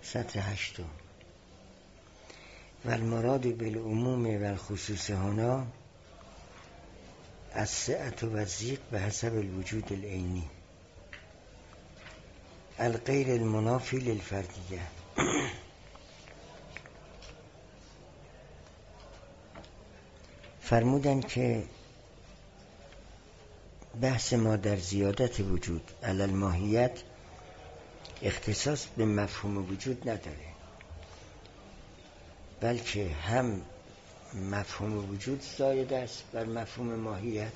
سطر 8. و المراد بالعموم و الخصوص هنا السعة و الضیق به حسب الوجود العینی الغیر المنافی للفردیه. فرمودن که بحث ما در زیادت وجود علی الماهیت اختصاص به مفهوم وجود نداره، بلکه هم مفهوم وجود زاید است بر مفهوم ماهیت،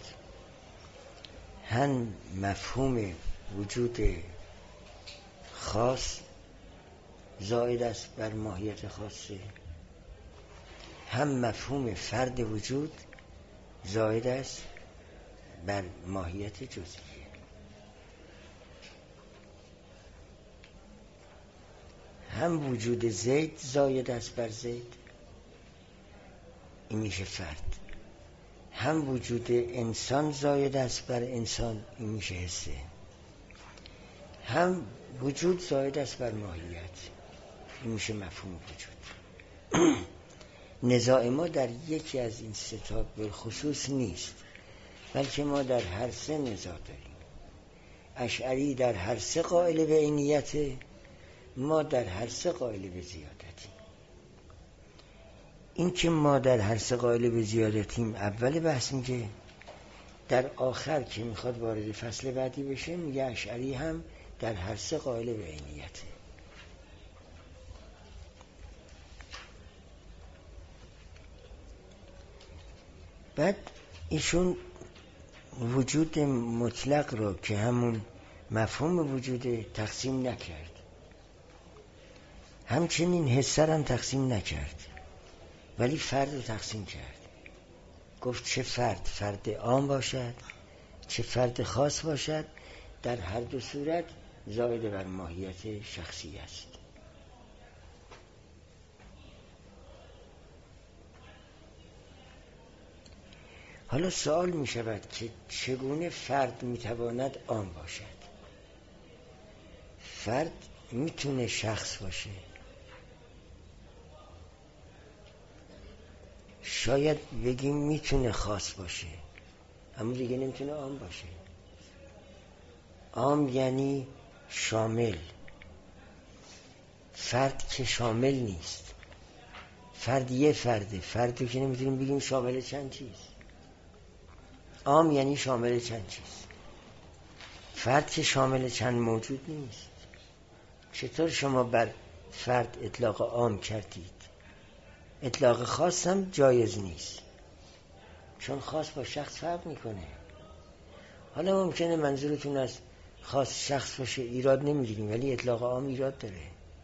هم مفهوم وجود خاص زاید است بر ماهیت خاصه، هم مفهوم فرد وجود زاید است بر ماهیت جزئیه. هم وجود زید زاید است بر زید، این میشه فرد. هم وجود انسان زاید است بر انسان، این میشه حسه. هم وجود زاید است بر ماهیت، این میشه مفهوم وجود. نزاع ما در یکی از این سه تا بالخصوص نیست، بلکه ما در هر سه نزاع داریم. اشعری در هر سه قائل به عینیت، ما در هر سه قائل به زیادتیم. این که ما در هر سه قائل به زیادتیم اول بحث میگه، در آخر که میخواد وارد فصل بعدی بشه میگه اشعری هم در هر سه قائل به عینیته. بعد ایشون وجود مطلق رو که همون مفهوم وجود تقسیم نکرد، همچنین حسر هم تقسیم نکرد، ولی فرد رو تقسیم کرد. گفت چه فرد عام باشد چه فرد خاص باشد، در هر دو صورت زائد بر ماهیت شخصی است. حالا سوال می شود که چگونه فرد می تواند عام باشد؟ فرد میتونه شخص باشه، شاید بگیم میتونه خاص باشه، اما دیگه نمیتونه عام باشه. عام یعنی شامل، فرد که شامل نیست. فرد یه فرده، فردی که نمیتونیم بگیم شامل چند چیز. عام یعنی شامل چند چیز، فرد که شامل چند موجود نیست. چطور شما بر فرد اطلاق عام کردید؟ اطلاق خاص هم جایز نیست، چون خاص با شخص فرق میکنه. حالا ممکنه منظورتون از خاص شخص باشه، ایراد نمیگیریم، ولی اطلاق عام ایراد داره.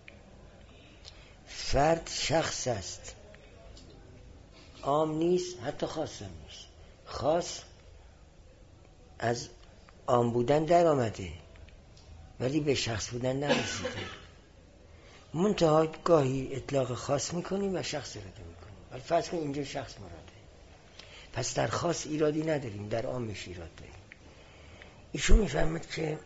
فرد شخص است، عام نیست، حتی خاص هم نیست. خاص از عام بودن در آمده ولی به شخص بودن نرسیده. منتها گاهی اطلاق خاص میکنیم و شخص اراده میکنیم، ولی فرض کنیم اینجا شخص مراده، پس در خاص ایرادی نداریم، در عامش ایراد داریم. ایشون میفهمد که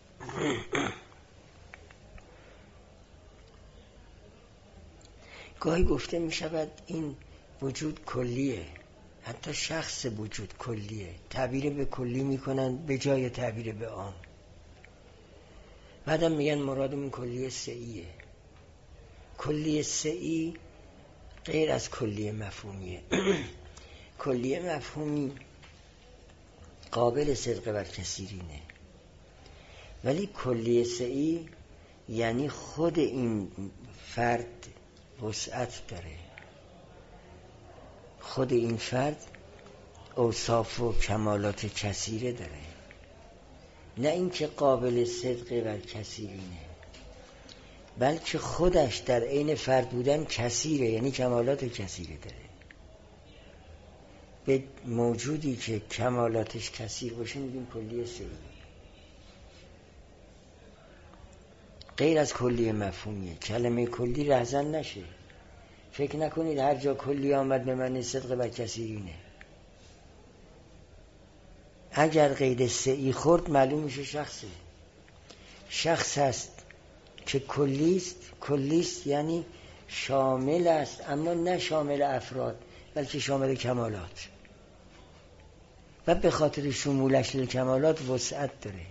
گاهی گفته میشود این وجود کلیه، حتی شخص وجود کلیه، تعبیر به کلی میکنن به جای تعبیر به عام. بعدم میگن مرادمون کلیه سعیه. کلیه سعی غیر از کلیه مفهومیه. کلیه مفهومی قابل صدق بر کثیرینه، ولی کلیه سعی یعنی خود این فرد وسعت داره، خود این فرد اوصاف و کمالات کثیره داره، نه اینکه قابل صدق بر کثیرینه، بلکه خودش در عین فرد بودن کثیره، یعنی کمالات کثیره داره. به موجودی که کمالاتش کثیر باشه میگیم کلیه سعی. غیر از کلیه مفهومیه. کلمه کلی رهزن نشه، فکر نکنید هر جا کلی آمد به معنی صدق بر کثیرینه. اگر قید سعی خورد معلوم میشه شخصه. شخص هست که کلیست یعنی شامل است، اما نه شامل افراد بلکه شامل کمالات، و به خاطر شمولش کمالات وسعت داره.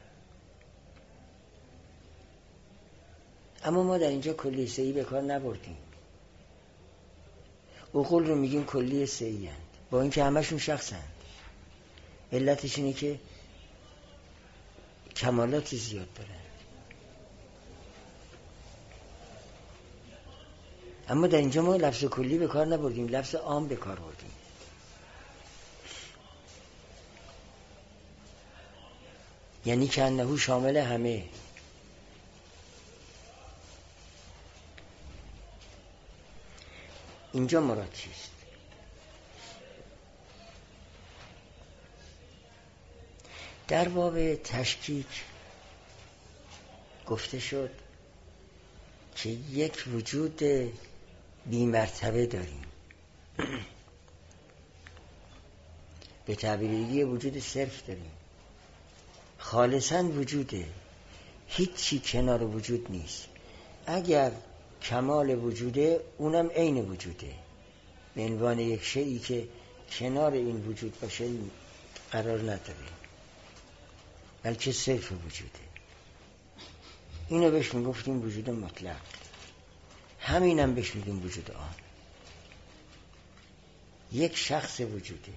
اما ما در اینجا کلی سه‌ای به کار نبردیم. عقول رو میگیم کلی سه‌ای هستند، با اینکه همشون شخصند. علتش اینه که کمالات زیاد دارن. اما در اینجا ما لفظ کلی به کار نبردیم، لفظ عام به کار بردیم. یعنی که انه شامل همه. اینجا مراد چیست؟ در باب تشکیک گفته شد که یک وجود بی مرتبه داریم، به تعبیر دیگه وجود صرف داریم، خالصاً وجوده، هیچی کنار وجود نیست. اگر کمال وجوده اونم عین وجوده، به عنوان یک شیئی که کنار این وجود باشه قرار نداره، بلکه صرف وجوده. اینو بهش میگفتیم وجود مطلق، همینم بهش میگیم وجود عام. یک شخص وجوده،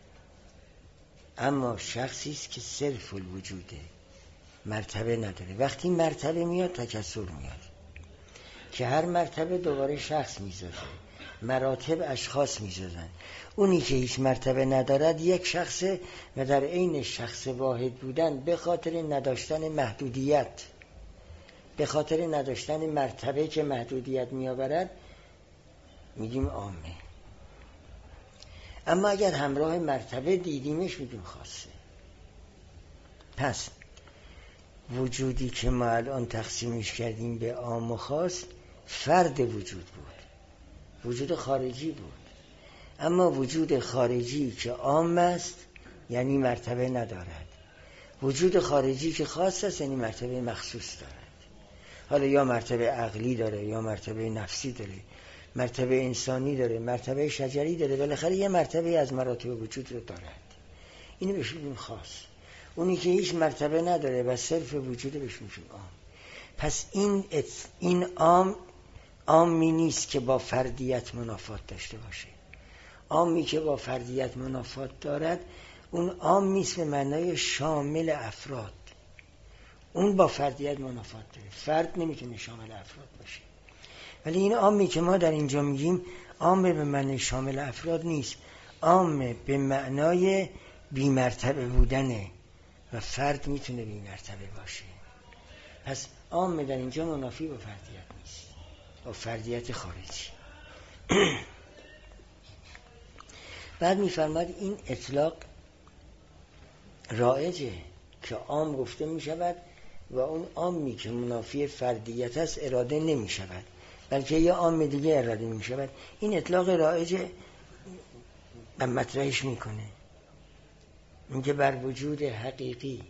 اما شخصی است که صرف الوجوده، مرتبه نداره. وقتی مرتبه میاد تکثر میاد که هر مرتبه دوباره شخص میسازه، مراتب اشخاص میسازن. اونی که هیچ مرتبه ندارد یک شخصه و در عین شخص واحد بودن به خاطر نداشتن محدودیت، به خاطر نداشتن مرتبه که محدودیت میآورد میگیم عامه. اما اگر همراه مرتبه دیدیمش میگیم خاصه. پس وجودی که ما الان تقسیمش کردیم به عام و خاص فرد وجود بود، وجود خارجی بود. اما وجود خارجی که عام است یعنی مرتبه ندارد، وجود خارجی که خاص است یعنی مرتبه مخصوص دارد. حالا یا مرتبه عقلی داره، یا مرتبه نفسی داره، مرتبه انسانی داره، مرتبه شجری داره، بالاخره یه مرتبه از مراتب وجود رو دارد. اینو بهش میگیم خاص. اونی که هیچ مرتبه نداره و صرف وجوده بهش میگیم عام. پس این عامی نیست که با فردیت منافات داشته باشه. عامی که با فردیت منافات دارد اون عام نیست به معنای شامل افراد، اون با فردیت منافات داره. فرد نمیتونه شامل افراد باشه. ولی این عامی که ما در اینجا میگیم عام به معنای شامل افراد نیست، عام به معنای بی مرتبه بودنه و فرد میتونه بی مرتبه باشه. پس عام در اینجا منافی با فردیت نیست، با فردیت خارجی. بعد میفرماد این اطلاق رایجه که عام گفته میشود و اون عامی که منافی فردیت است اراده نمیشود، بلکه یه عام دیگه اراده میشود. این اطلاق رایجه و مطرحش میکنه، اینکه بر وجود حقیقی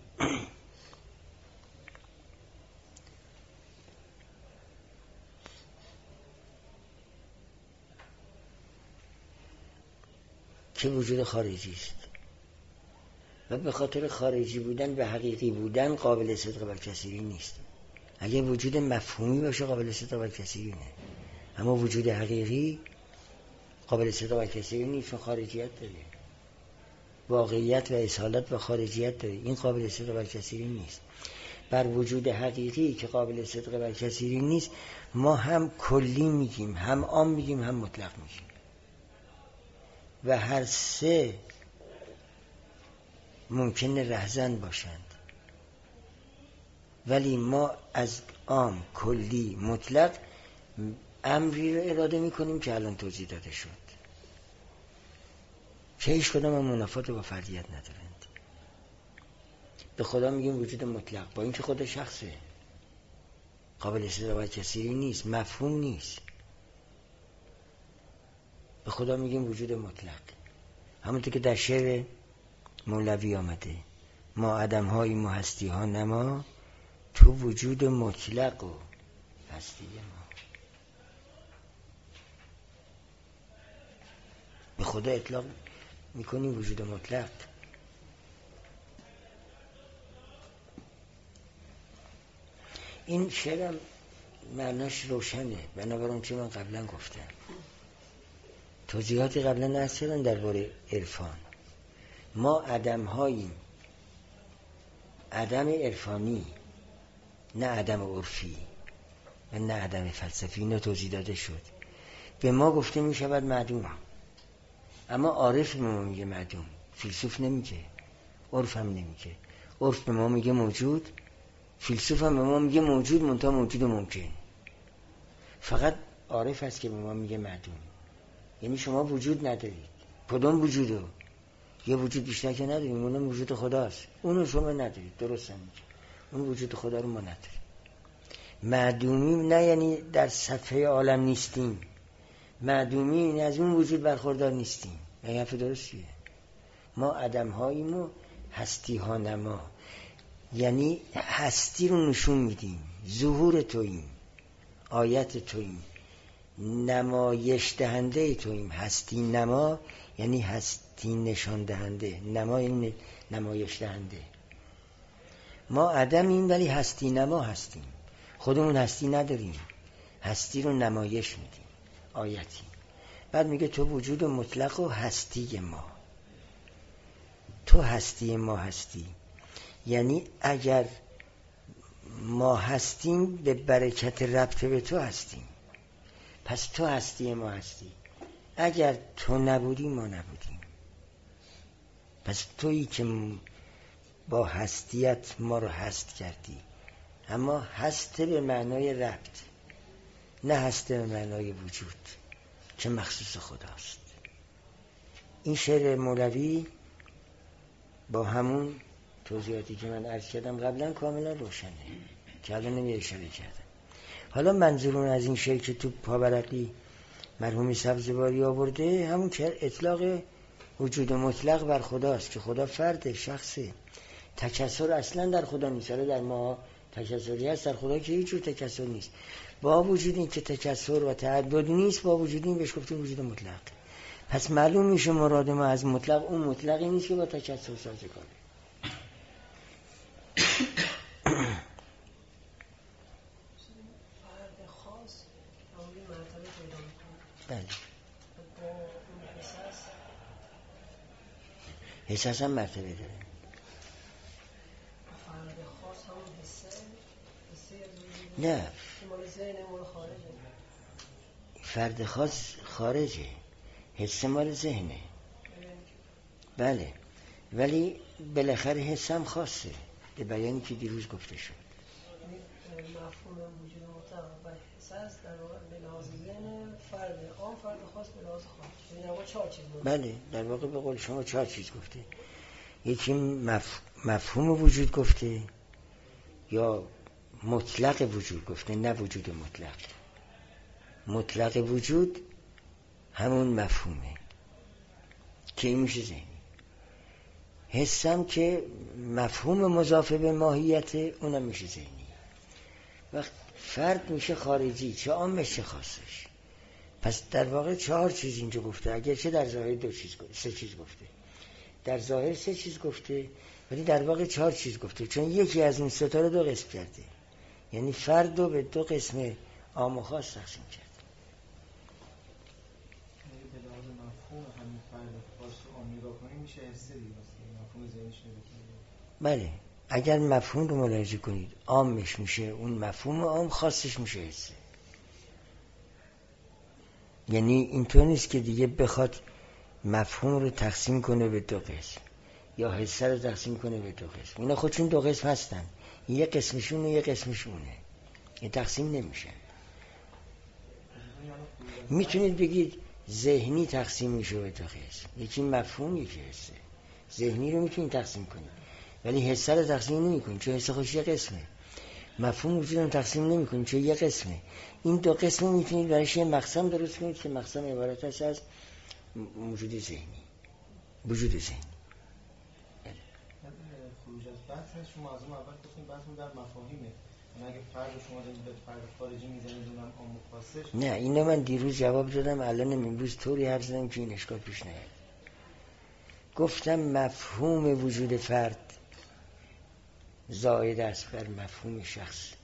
که وجود خارجی است و به خاطر خارجی بودن به حقیقی بودن قابل صدق بر کثیری نیست. اگه وجود مفهومی باشه قابل صدق بر کثیری نه، اما وجود حقیقی قابل صدق بر کثیری نیست، چون خارجیت داره، واقعیت و اصالت و خارجیت داره. این قابل صدق بر کثیری نیست. بر وجود حقیقی که قابل صدق بر کثیری نیست ما هم کلی میگیم، هم عام میگیم، هم مطلق میگیم و هر سه ممکنه رهزن باشند. ولی ما از عام، کلی، مطلق امری رو اراده میکنیم که الان توضیح داده شد که هیچ کدام هم منافات با فردیت ندارند. به خدا میگیم وجود مطلق، با اینکه خود شخصه، قابل صدق بر کثیری نیست، مفهوم نیست. به خدا میگیم وجود مطلق، همونطور که در شعر مولوی آمده: ما عدم هایی ما هستی ها نما، تو وجود مطلق و هستی ما. به خدا اطلاق میکنیم وجود مطلق. این شعرم معناش روشنه، بنابراین چه من قبلا گفتم. توضیحاتی قبلا نرس کردن درباره عرفان. ما عدم هاییم، عدم عرفانی، نه عدم عرفی و نه عدم فلسفی. اینو توضیح داده شد. به ما گفته می شود معدوم، اما عارف به ما میگه معدوم، فیلسوف نمیگه، عرف هم نمیگه. عرف به ما میگه موجود، فیلسوف هم به ما میگه موجود، منتها موجود ممکن. فقط عارف هست که به ما میگه معدوم. یعنی شما وجود ندارید. کدوم وجودو؟ یه وجود بیشتر که نداریم، اونم وجود خداست. اونو شما ندارید، درست هم میگه. اون وجود خدا رو ما نداریم. معدومیم نه یعنی در صفحه عالم نیستیم. معدومی یعنی از اون وجود برخوردار نیستیم. این حرف درستیه. ما عدم هاییم و هستی ها نما، یعنی هستی رو نشون میدیم. ظهور توییم، آیت توییم، نمایش دهنده توییم. هستی نما یعنی هستی نشان دهنده، نما یعنی نمایش دهنده. ما عدمیم ولی هستی نما هستیم. خودمون هستی نداریم، هستی رو نمایش میدیم، آیتی. بعد میگه تو وجود مطلق و هستی ما. تو هستی ما هستی، یعنی اگر ما هستیم به برکت ربط به تو هستیم. پس تو هستی ما هستی. اگر تو نبودی ما نبودیم. پس تویی که با هستیت ما رو هست کردی. اما هسته به معنای ربط، نه هسته به معنای وجود که مخصوص خداست. این شعر مولوی با همون توضیحاتی که من عرض کردم قبلا کاملا روشنه که الان نمی اشاره کردم. حالا منظورون از این شعر که تو پاورقی مرحوم سبزواری آورده همون که اطلاق وجود مطلق بر خداست که خدا فرد شخصه. تکثر اصلا در خدا نیست. در ما تکثری هست، در خدا که هیچ جور تکثر نیست. با وجود این که تکثر و تعدد نیست، با وجود این بهش گفتیم وجود مطلق. پس معلوم میشه مراد ما از مطلق اون مطلقی نیست که با تکثر سازگاره. بله. حساس هم مرتبه داره. نه، فرد خاص خارجه، حس مال ذهنه. بله، ولی بالاخره حس هم خاصه به بیانی که دیروز گفته شد. مفهوم وجود مطلق و حساس در واقع به لحاظ ذهن فرد عام، فرد خاص به لحاظ خاص. یعنی واقعا 4 چیز بود. بله، در واقع به قول شما 4 چیز گفته. یکی مفهوم وجود گفته، یا مطلق وجود گفته، نه وجود مطلق. مطلق وجود همون مفهومه که این میشه ذهنی. حسم که مفهوم مضاف به ماهیت، اونم میشه ذهنی. وقت فرد میشه خارجی، چه عامش چه خاصش. پس در واقع 4 چیز اینجا گفته، اگرچه در ظاهر 3 چیز گفته. در ظاهر 3 چیز گفته ولی در واقع 4 چیز گفته، چون یکی از این 3 تا رو 2 قسم کرده. یعنی فرد رو به 2 قسم عام و خاص تقسیم کرده. یعنی به لحاظ مفهوم همین فرد خاص رو عام نگاه کنیم میشه حسه دیگه، مفهوم ذهنیش نگاه کنیم. بله، اگر مفهوم رو ملاحظه کنید عامش میشه اون مفهوم عام، خاصش میشه حسه. یعنی اینطور نیست که دیگه بخواد مفهوم رو تقسیم کنه به 2 قسم یا حسه رو تقسیم کنه به 2 قسم. اینا خودشون 2 قسم هستن، یه قسمشون و یه قسمشونه، یه تقسیم نمیشن. میتونید بگید ذهنی تقسیم میشه به 2 قسم، یکی مفهوم یکی حسه. ذهنی رو میتونید تقسیم کنید ولی حسه رو تقسیم نمی‌کنید چون حسه خودش یه قسمه. مفهوم وجود رو تقسیم نمی‌کنید چون یه قسمه. این 2 قسم رو میتونید برایش یه مقسم درست کنید که مقسم عبارت است از وجود ذهنی، وجود ذهنی. خروج از بحث شما از اون اول گفتیم بحثمون در مفاهیمه، مگه فرد شما دارید به فرد خارجی میزنید اونم عام و خاصش؟ نه اینو من دیروز جواب دادم، الان امروز طوری حرف زدم که این اشکال پیش نیاد. گفتم مفهوم وجود فرد زائد است بر مفهوم شخص.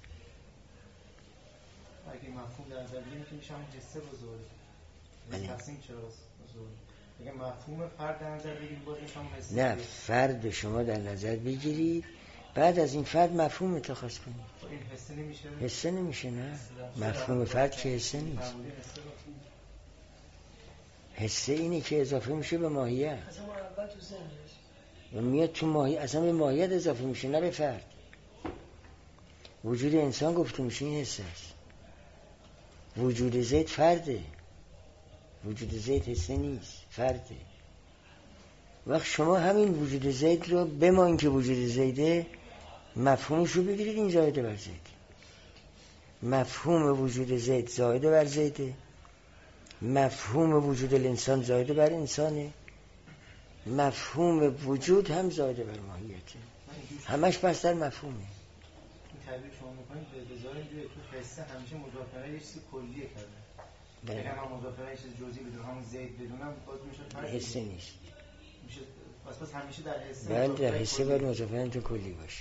اگه مفهوم در نظر بگیریم که میشه همون حسه بزرگ. بله. تصمیم چرا بزرگ؟ اگه مفهوم فرد در نظر بگیریم باز میشه همون حسه. نه، فرد شما در نظر بگیرید، بعد از این فرد مفهوم اتخاذ کنید. این حسه نمیشه؟ حسه نمیشه. نه، مفهوم فرد که حسه نیست. حسه اینه که اضافه میشه به ماهیت. اصلا ما اول تو ذهنش میاد تو ماهیت، اصلا به ماهیت اضافه میشه، نه به فرد. وجود انسان گفته میشه این حسه است. وجود زید فرده، وجود زید حسه نیست، فرده. وقت شما همین وجود زید رو بما اینکه وجود زیده مفهومش رو بگیرید، این زایده بر زید. مفهوم وجود زید زایده بر زیده، مفهوم وجود الانسان زایده بر انسانه، مفهوم وجود هم زایده بر ماهیته. همش پس در مفهومه. این تعبیر شما میکنید به بذار اینجوری تو حسه همیشه مضافه یه چیز کلیه کرده. اگر من مضافه یه چیز جزئی بدونم، همون زید بدونم، باز میشه فرق حسه نیست. میشه پس همیشه در حسه. بله، در حسه باید مضافه تو کلی باشه.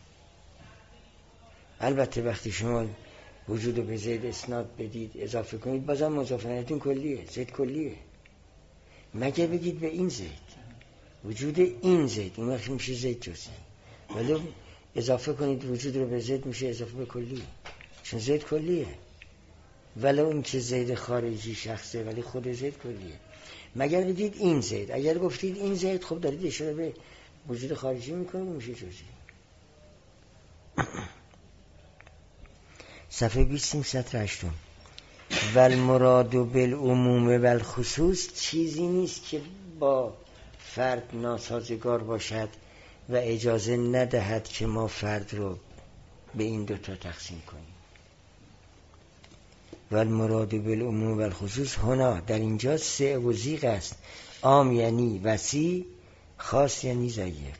البته وقتی شما وجود رو به زید اسناد بدید، اضافه کنید، بازم مضافه‌تون کلیه، زید کلیه. مگر بگید به این زید، وجود این زید، اون وقت میشه زید جزئی. ولی اضافه کنید وجود رو به زید، میشه اضافه به کلی، چون زید کلیه. ولو این که زید خارجی شخصه ولی خود زید کلیه. مگر بگید این زید. اگر گفتید این زید، خب دارید اشاره به وجود خارجی میکنید، میشه جزئی. صفحه 20 سطر 8. والمراد بالعموم والخصوص چیزی نیست که با فرد ناسازگار باشد و اجازه ندهد که ما فرد رو به این دوتا تقسیم کنیم. والمراد بالعموم والخصوص هنا، در اینجا سع و ضیق است. عام یعنی وسیع، خاص یعنی ضیق.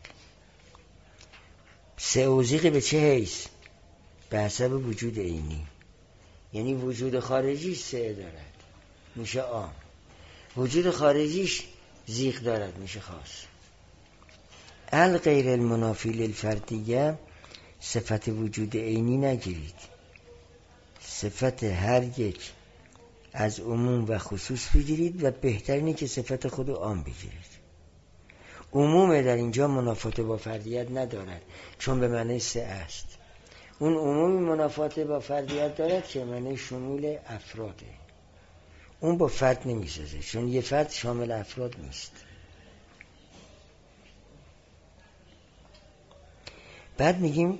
سع و ضیق به چه حیث؟ به حسب وجود عینی. یعنی وجود خارجیش سعه دارد، میشه عام. وجود خارجیش ضیق دارد، میشه خاص. الغیر المنافی للفردیه، صفت وجود عینی نگیرید، صفت هر یک از عموم و خصوص بگیرید و بهترینه که صفت خود عام بگیرید. عموم در اینجا منافات با فردیت ندارد، چون به معنی سعه است. اون عمومی منافات با فردیت دارد که معنی شمول افراده. اون با فرد نمیسازه، چون یه فرد شامل افراد نیست. بعد میگیم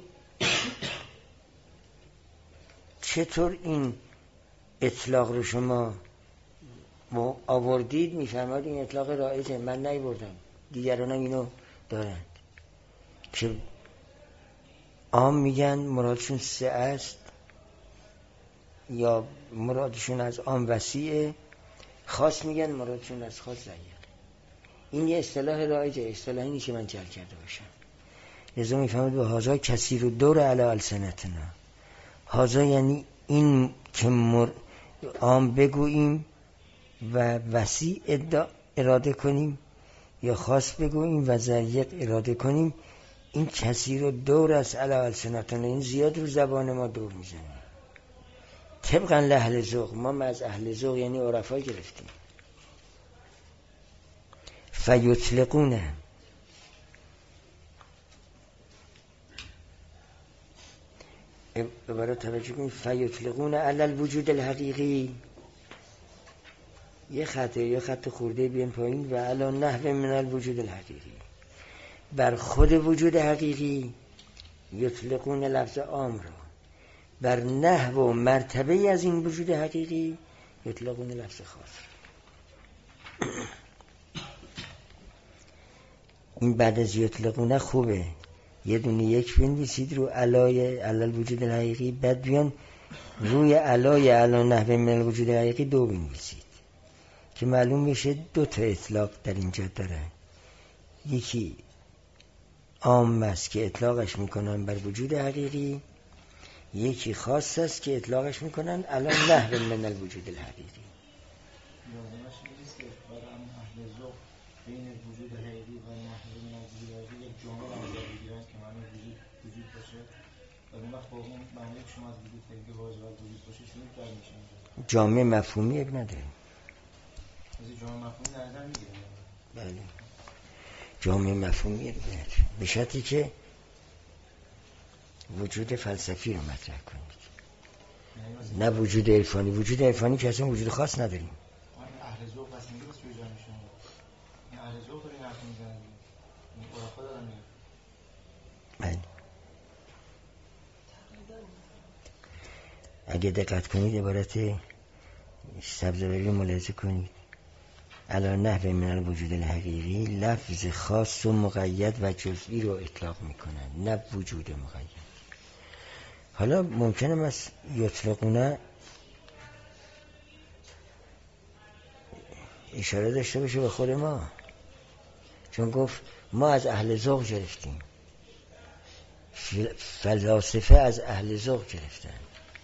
چطور این اطلاق رو شما آوردید؟ میفرماد این اطلاق رایجه، من نیاوردم، دیگران هم اینو دارند که عام میگن مرادشون سه است، یا مرادشون از عام وسیعه، خاص میگن مرادشون از خاص ضیق. این یه اصطلاح رایجه، اصطلاحی نیست که من جعل کرده باشم. لذا میفهمید به هازا کثیر الدور علی السنتنا. هازا یعنی این که عام بگوییم و وسیع اراده کنیم، یا خاص بگوییم و ضیق اراده کنیم، این کثیر الدور است علی السنتنا، این زیاد رو زبان ما دور میزنه. طبقا لأهل ذوق، ما از اهل ذوق یعنی عرفا گرفتیم. فیطلقونه، برای توجه کنید، فیطلقونه علی الوجود الحقیقی، یه خط خورده بیان پایین، و علی نحو من الوجود الحقیقی، بر خود وجود حقیقی یطلقون لفظ عام را، بر نحو و مرتبه از این وجود حقیقی یطلقون لفظ خاص. این بعد از یطلقونه خوبه یه دونه یک بنویسید رو علای علال وجود الحقیقی، بعد بیان روی علای علا نحو من الوجود الحقیقی دو بنویسید که معلوم بشه دو تا اطلاق در اینجا داره. یکی عام است که اطلاقش میکنن بر وجود حقیقی، یکی خاص است که اطلاقش میکنن الان نحو من الوجود الحقیقی. لازمش نیست که برای اهل ذوق بین وجود حقیقی و نحو من الوجود الحقیقی یک جامعه نظر بگیرن که معنی وجود باشه و اون وقت با اون معنی که شما از وجود حقیقی واجب وجود باشه شما در میشن جامعه مفهومی اب نداره. از جامعه مفهومی نظر میگیرن. بله جامعه مفهومی اب نداره به شرطی که وجود فلسفی رو مطرح کنید، نه وجود عرفانی. وجود عرفانی که اصلا وجود خاص نداریم. اهل ذوق بس میگه بس جوجا میشن. این اهل ذوق دارین حرف میزنن. این عرفا دارن میگن. بله اگه دقت کنید عبارت سبزواری رو ملاحظه کنید. علی نحو من الوجود الحقیقی لفظ خاص و مقید و جزئی رو اطلاق میکنن، نه وجود مقید. حالا ممکنه از یطلقونه اشاره داشته باشه به خود ما، چون گفت ما از اهل ذوق گرفتیم، فلاسفه از اهل ذوق گرفتن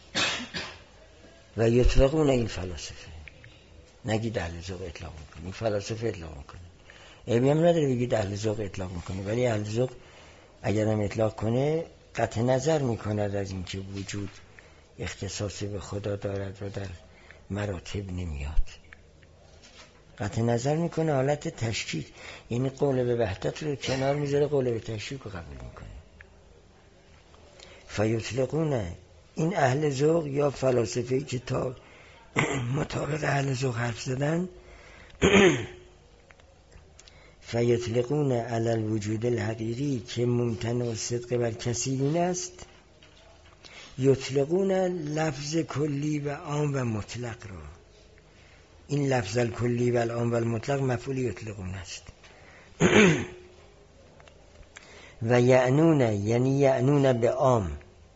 و یطلقونه این فلاسفه. نگید اهل ذوق اطلاق میکنه، این فلاسفه اطلاق میکنه. عیبی هم نداره بگید اهل ذوق اطلاق میکنه، ولی اهل ذوق اگر هم اطلاق کنه قطع نظر میکند از اینکه وجود اختصاصی به خدا دارد و در مراتب نمیاد. قطع نظر میکنه حالت تشکیک، یعنی قول به وحدت رو کنار میذاره، قول به تشکیک رو قبول میکنه. فیطلقونه این اهل ذوق یا فلاسفه‌ای که تا مطابق اهل ذوق حرف زدن فیطلقون علی الوجود الحقیقی که ممتنع الصدق بر کثیرین است، یطلقون لفظ کلی و عام و مطلق را. این لفظ الکلی و العام و المطلق مفعول یطلقون است. و یعنون به عام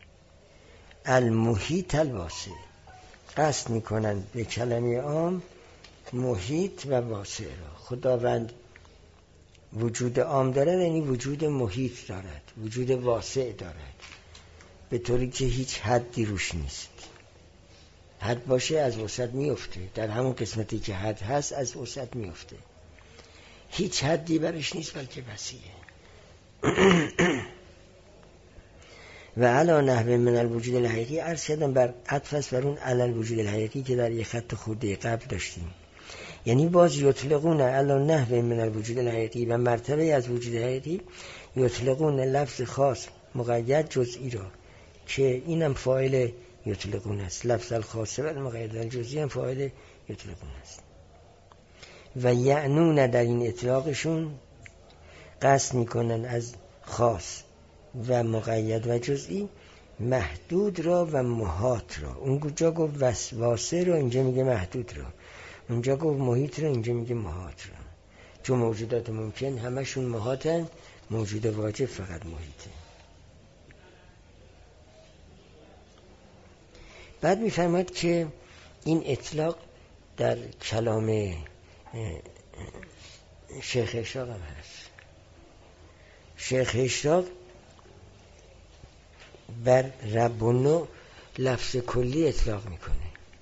المحیط الواسع، قصد میکنند به کلمه عام محیط و واسع را. خداوند وجود عام دارد یعنی وجود محیط دارد، وجود واسع دارد، به طوری که هیچ حدی روش نیست. حد باشه از وسعت میفته، در همون قسمتی که حد هست از وسعت میفته، هیچ حدی برش نیست بلکه وسیعه. و علی نحو من الوجود الحقیقی عرض کردم بر عطف است بر اون علی الوجود الحقیقی که در یک خط خورده قبل داشتیم. یعنی باز یطلقون علی نحو من الوجود الحقیقی و مرتبه از وجود حقیقی یطلقون لفظ خاص مقید جزئی را، که اینم فاعل یطلقون است. لفظ الخاص و المقید الجزئی هم فاعل یطلقون است. و یعنون در این اطلاقشون قصد میکنن از خاص و مقید و جزئی محدود را و محاط را. اونجا گفت واسع را، اینجا میگه محدود را. اونجا گفت محیط را، اینجا میگه محاط را. چون موجودات ممکن همشون محاطن، موجود واجب فقط محیطه. بعد میفرماید که این اطلاق در کلام شیخ اشراق هم هست. شیخ اشراق بر رب و نوع لفظ کلی اطلاق میکنه،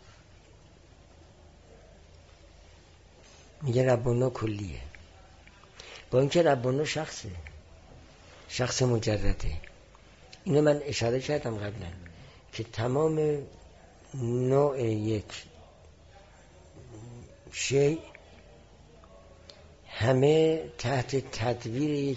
میگه رب و نوع کلیه، با اینکه رب و نوع شخص مجرده. اینو من اشاره کردم قبلا که تمام نوع یک شیء همه تحت تدبیر یک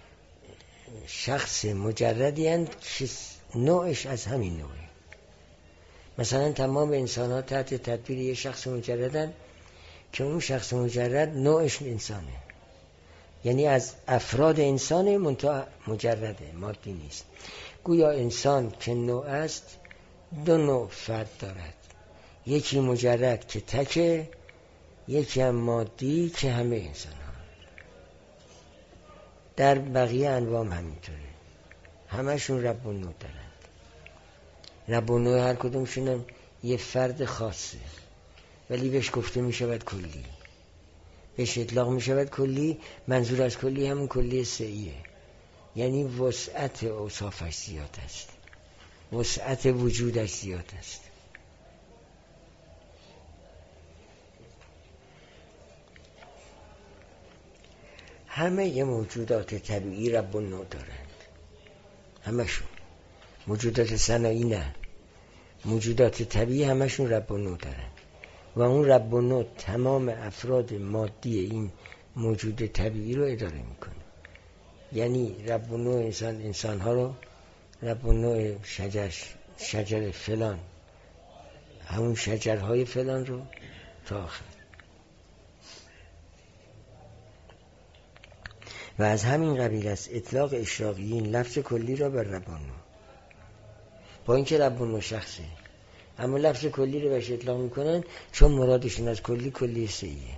شخص مجردی هستند که نوعش از همین نوعه. مثلا تمام انسان ها تحت تدبیر یک شخص مجردن که اون شخص مجرد نوعش انسانه، یعنی از افراد انسان منتها مجرده، مادی نیست. گویا انسان که نوع است دو نوع فرد دارد، یکی مجرد که تکه، یکی هم مادی که همه انسان ها. در بقیه انواع همینطوره، همشون رب و نوع دارند. رب و نوع هر کدومشون یه فرد خاصه، ولی بهش گفته می شود کلی، بهش اطلاق می شود کلی. منظور از کلی همون کلی سعیه، یعنی وسعت اوصافش زیاد است. وسعت وجودش زیاد است. همه موجودات طبیعی رب النوع دارند، همشون. موجودات صناعی نه، موجودات طبیعی همشون رب النوع دارند و اون رب النوع تمام افراد مادی این موجود طبیعی رو اداره میکنه. یعنی رب النوع انسان ها رو، رب النوع شجر فلان، همون شجرهای فلان رو تا آخر. و از همین قبیل است اطلاق اشراقیین لفظ کلی را بر رب النوع، با اینکه رب النوع شخصه اما لفظ کلی رو بهش اطلاق میکنن چون مرادشون از کلی سیه.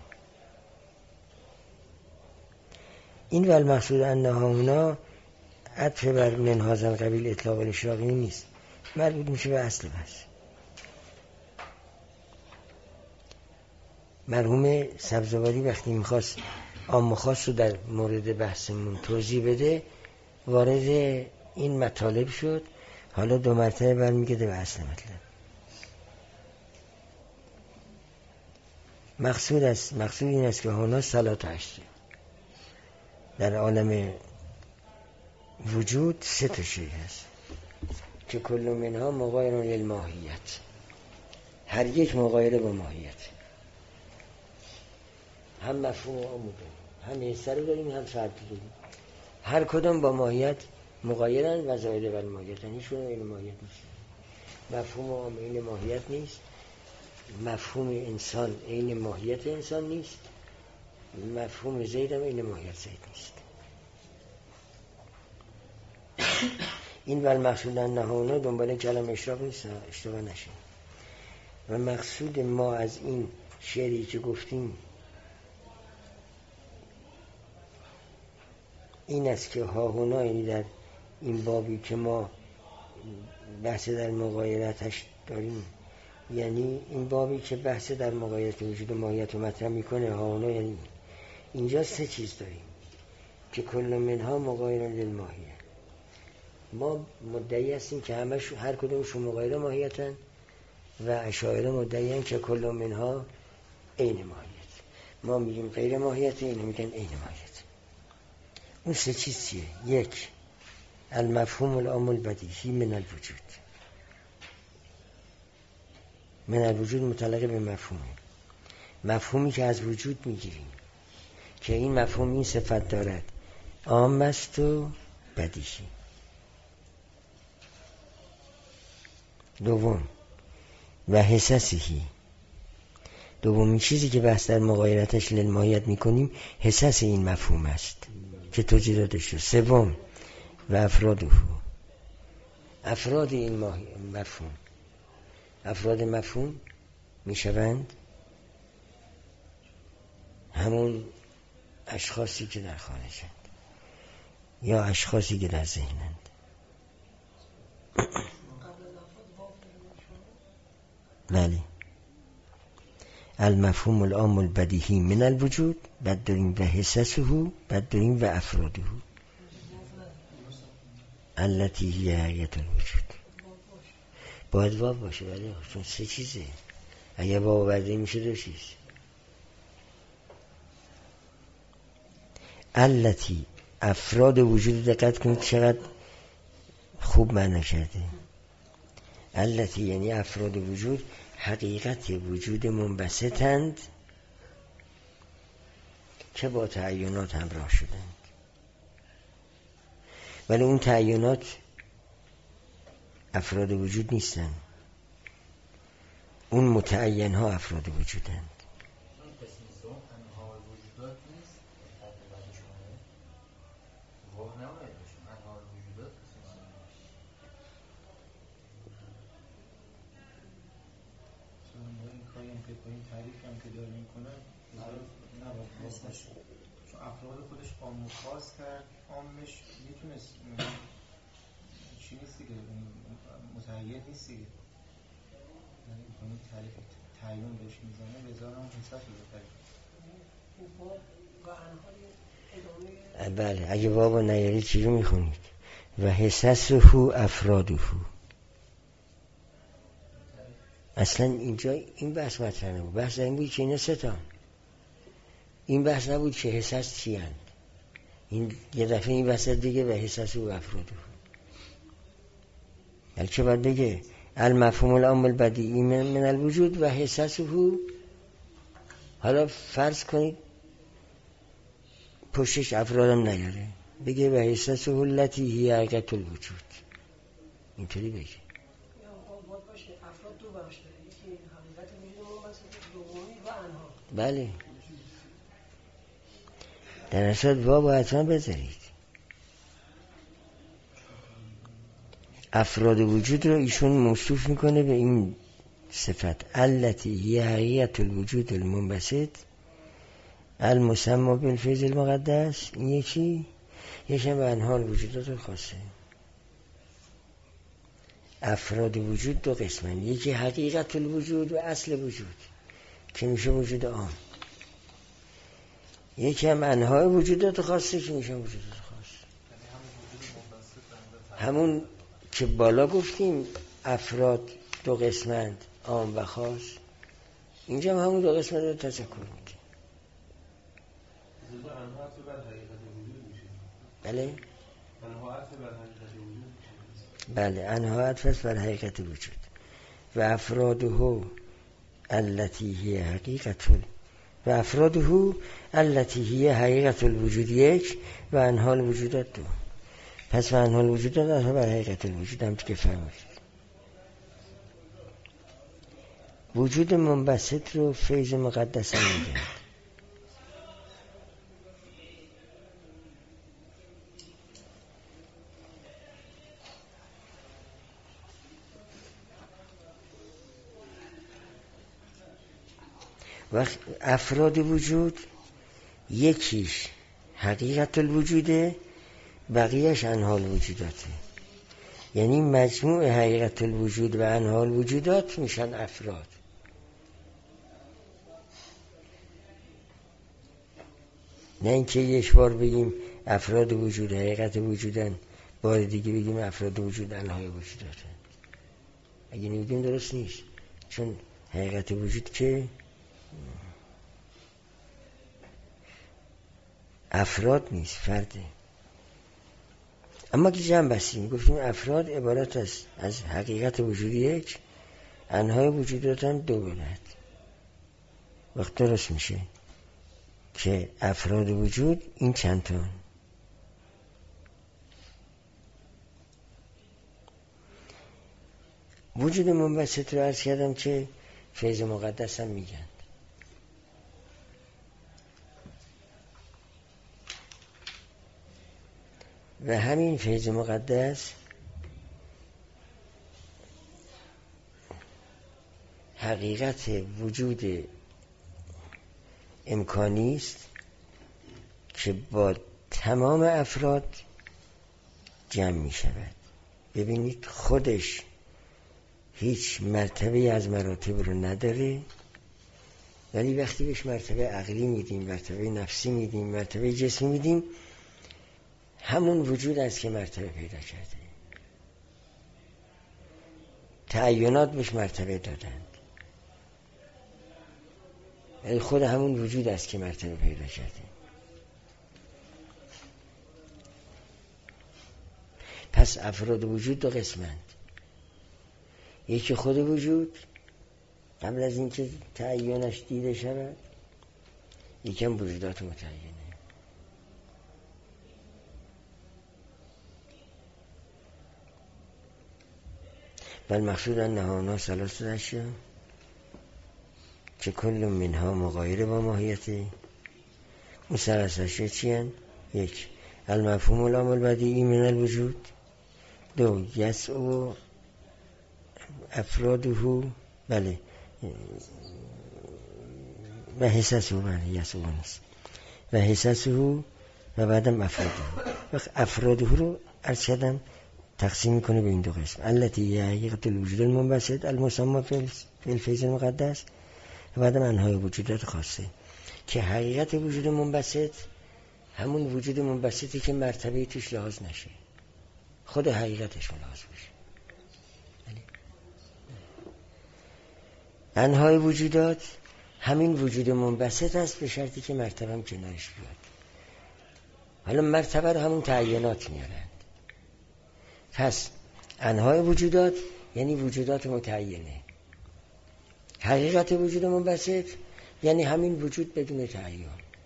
این و المقصود انها هنا عطف بر من هذا القبیل اطلاق اشراقیین نیست، مربوط میشه به اصل بحث. مرحوم سبزواری وقتی میخواست عام و خاص رو در مورد بحثمون توضیح بده وارد این مطالب شد، حالا 2 مرتبه برمیگرده به اصل مطلب. مقصود این است که هنا صلات عشر در عالم وجود 3 تا شیء هست که کل منها مغایر للماهیت، هر یک مغایر با ماهیت. هم مفهوم عام داریم، هم حسه رو داریم، هم فرد داریم، هر کدام با ماهیت مغایرن و زائده بر ماهیت، هیچ کدام این ماهیت نیست. مفهوم عام این ماهیت نیست، مفهوم انسان این ماهیت انسان نیست، مفهوم زید هم این ماهیت زید نیست. این ول مقصود انهانا دنبال کلم اشراق نیست، اشتباه نشه. و مقصود ما از این شعری که گفتیم این است که هاهونا، یعنی در این بابی که ما بحث در مغایرتش داریم، یعنی این بابی که بحث در مغایرت وجود ماهیت رو مطرح میکنه، هاهونا یعنی اینجا 3 چیز داریم که کل منها مغایر للماهیت. ما مدعی هستیم که همش هر کدومشون مغایر ماهیتن و اشاعره مدعی هستن که کل منها عین ماهیت. ما میگیم غیر ماهیت، اینا میگن عین ماهیت. اون 3 چیز چیه؟ 1 المفهوم العام البدیهی من الوجود. من الوجود متعلق به مفهومه، مفهومی که از وجود میگیریم که این مفهوم این صفت دارد، عام است و بدیهی. 2 و حسسهی، دومین چیزی که بحث در مغایرتش للماهیت میکنیم حسس این مفهوم است که توجیه داده شد. 3 و افراده، افراد این مفهوم، افراد مفهوم میشوند همون اشخاصی که در خارجند یا اشخاصی که در ذهنند. بله، المفهوم العام البدیهی من الوجود، بعد داریم و حسسه، بعد داریم و افراده التي هی حقیقت الوجود. باید واو باشه، ولی چون 3 چیزه، اگه واو برده میشه 2 چیز. التي افراد وجود، دقت کنید چقدر خوب معنی کرده. التي یعنی افراد وجود حقیقت وجود منبسطند که با تعینات همراه شدند، ولی اون تعینات افراد وجود نیستن، اون متعین ها افراد وجودند. این تعریفی هم که داره میکنه چون افراد خودش عام و خاص کرد، عامش میتونست چی نیست دیگه، متعین نیست دیگه، یعنی کنید تعریف تعیین بهش میزنه بذارم هم حساب رو بله، اگه بابا نیاری چی رو میخونید؟ و حسسه افراده، اصلا اینجا این بحث مطرح نبود. بحث این بود که اینا سه تا، این بحث نبود که حساس چی هست. این یه دفعه این بحث دیگه و حساس و افراد، بلکه باید بگه المفهوم العام البدیعی من الوجود و حساسه. حالا فرض کنید پشتش افرادم نیاره، بگه و حساسه التي هی حقیقت الوجود، اینطوری بگه. افراد دو بخش داره، یکی حقیقت وجود منبسط، دومی و انها. بله، در اصل وا باید حتما بذارید. افراد وجود رو ایشون موصوف میکنه به این صفت التی هی حقیقت الوجود المنبسط المسمى بالفیض المقدس. این یکی هم به انها الوجودات الخاصه. افراد وجود دو قسمن، یکی حقیقت الوجود و اصل وجود که میشه وجود عام، یکی هم انهای وجودات خاصه که میشه وجودات خاص. همون که بالا گفتیم افراد دو قسمند، عام و خاص، اینجا هم همون دو قسمند رو تذکر میکنه. بله بله، انها عطف بر حقیقت وجود و افراده التي هی حقیقت و افراده التي هی حقیقت الوجود یک و انها الوجودات دو. پس و انها الوجودات عطف بر حقیقت الوجود هم که فرمایید. وجود منبسط رو فیض مقدس هم میگن. و افراد وجود یکیش حقیقت الوجوده، بقیهش انها الوجوداته. یعنی مجموع حقیقت الوجود و انها الوجودات میشن افراد. نه اینکه یک بار بگیم افراد وجود حقیقت وجودن، بار دیگه بگیم افراد وجود انهای وجوداتن. اگه نمیگیم درست نیست، چون حقیقت وجود که افراد نیست، فرده. اما که جمع بستیم گفتیم افراد عبارت است از حقیقت وجود یک، انهای وجودات هم دو بلد. وقت درست میشه که افراد وجود این چند تا. وجود منبسط رو عرض کردم که فیض مقدس هم میگن. و همین فیض مقدس حقیقت وجود امکانی است که با تمام افراد جمع می شود. ببینید خودش هیچ مرتبه از مراتب رو نداره، ولی وقتی بهش مرتبه عقلی میدیم، مرتبه نفسی میدیم، مرتبه جسمی میدیم، همون وجود است که مرتبه پیدا کرده. تعینات بهش مرتبه دادند، ولی خود همون وجود است که مرتبه پیدا کرده. پس افراد وجود دو قسمند، یکی خود وجود قبل از اینکه تعینش دیده شود، یکی هم وجودات متعینه. بل مقصود انها ثلاثه اشیاء که کل منها مغایر با ماهیته. اون ثلاثه اشیاء چی هن؟ یک، المفهوم العام البدیعی من الوجود. دو، یسع افراده، بله، و حساسه، بله یسع نیست، و حساسه و بعدم افراده. وقت افراده رو عرض کردم تقسیم میکنه به این دو قسم، التي هي حقیقت الوجود المنبسط المسمى فی الفیض المقدس و بعدم انهای وجودات خاصه، که حقیقت وجود منبسط همون وجود منبسطی که مرتبه توش لحاظ نشه، خود حقیقتش لحاظ بشه. انهای وجودات همین وجود منبسط است به شرطی که مرتبه هم کنارش بیاد. حالا مرتبه رو همون تعینات میارند. پس انهای وجودات یعنی وجودات متعینه. حقیقت وجود منبسط یعنی همین وجود بدون تعین.